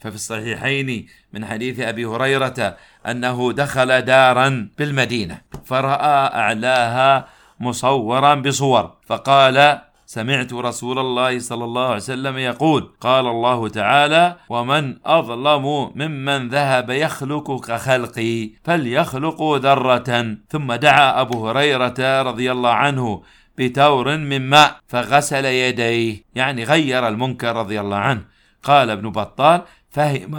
ففي الصحيحين من حديث أبي هريرة أنه دخل دارا بالمدينة فرأى أعلاها مصورا بصور، فقال: سمعت رسول الله صلى الله عليه وسلم يقول: قال الله تعالى: ومن أظلم ممن ذهب يخلق كخلقي فليخلق ذرة. ثم دعا أبو هريرة رضي الله عنه بتور من ماء فغسل يديه، يعني غير المنكر رضي الله عنه. قال ابن بطال: فهم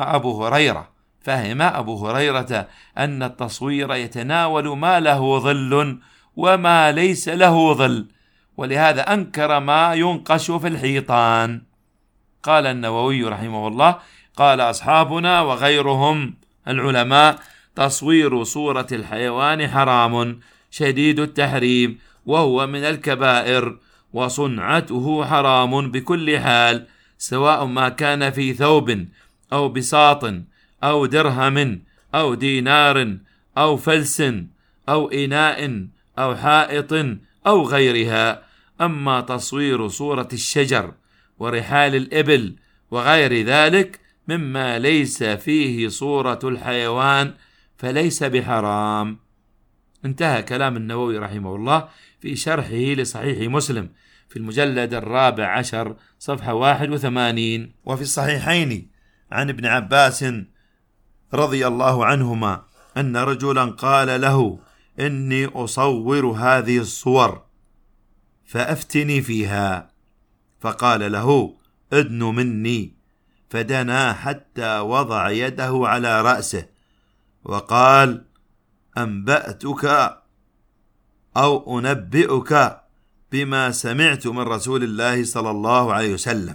أبو هريرة أن التصوير يتناول ما له ظل وما ليس له ظل، ولهذا أنكر ما ينقش في الحيطان. قال النووي رحمه الله: قال أصحابنا وغيرهم العلماء: تصوير صورة الحيوان حرام شديد التحريم، وهو من الكبائر، وصنعته حرام بكل حال، سواء ما كان في ثوب أو بساط أو درهم أو دينار أو فلس أو إناء أو حائط أو غيرها. أما تصوير صورة الشجر ورحال الإبل وغير ذلك مما ليس فيه صورة الحيوان فليس بحرام. انتهى كلام النووي رحمه الله في شرحه لصحيح مسلم في المجلد 14 صفحة 81. وفي الصحيحين عن ابن عباس رضي الله عنهما أن رجلا قال له: إني أصور هذه الصور فأفتني فيها. فقال له: ادن مني. فدنا حتى وضع يده على رأسه وقال: أنبأتك أو أنبئك بما سمعت من رسول الله صلى الله عليه وسلم.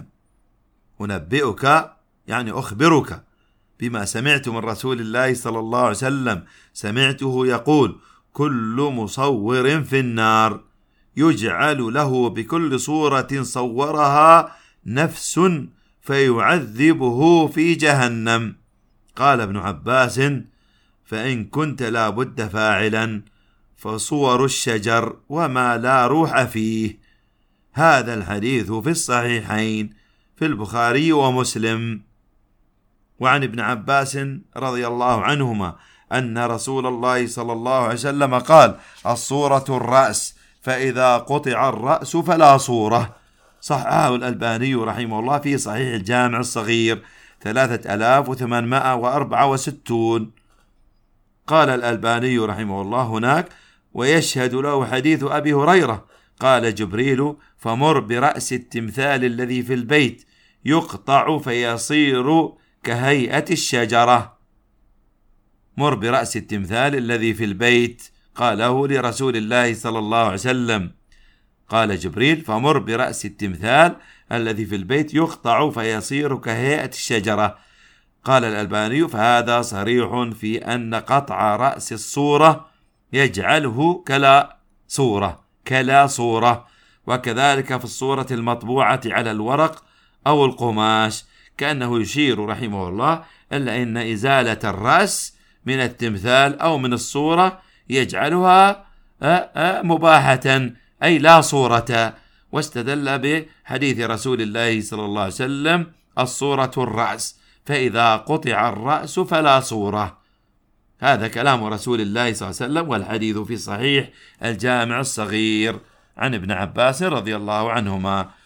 أنبئك يعني أخبرك بما سمعت من رسول الله صلى الله عليه وسلم، سمعته يقول: كل مصور في النار، يجعل له بكل صورة صورها نفس فيعذبه في جهنم. قال ابن عباس: فإن كنت لا بد فاعلا فصور الشجر وما لا روح فيه. هذا الحديث في الصحيحين في البخاري ومسلم. وعن ابن عباس رضي الله عنهما أن رسول الله صلى الله عليه وسلم قال: الصورة الرأس، فإذا قطع الرأس فلا صورة. صححه الألباني رحمه الله في صحيح الجامع الصغير 3864. قال الألباني رحمه الله هناك: ويشهد له حديث أبي هريرة قال جبريل: فمر برأس التمثال الذي في البيت يقطع فيصير كهيئة الشجرة. مر برأس التمثال الذي في البيت، قاله لرسول الله صلى الله عليه وسلم. قال جبريل: فمر برأس التمثال الذي في البيت يقطع فيصير كهيئة الشجرة. قال الألباني: فهذا صريح في أن قطع رأس الصورة يجعله كلا صورة، وكذلك في الصورة المطبوعة على الورق أو القماش، كأنه يشير رحمه الله إلا أن إزالة الرأس من التمثال أو من الصورة يجعلها مباحة، أي لا صورة. واستدل بحديث رسول الله صلى الله عليه وسلم: الصورة الرأس، فإذا قطع الرأس فلا صورة. هذا كلام رسول الله صلى الله عليه وسلم، والحديث في صحيح الجامع الصغير عن ابن عباس رضي الله عنهما.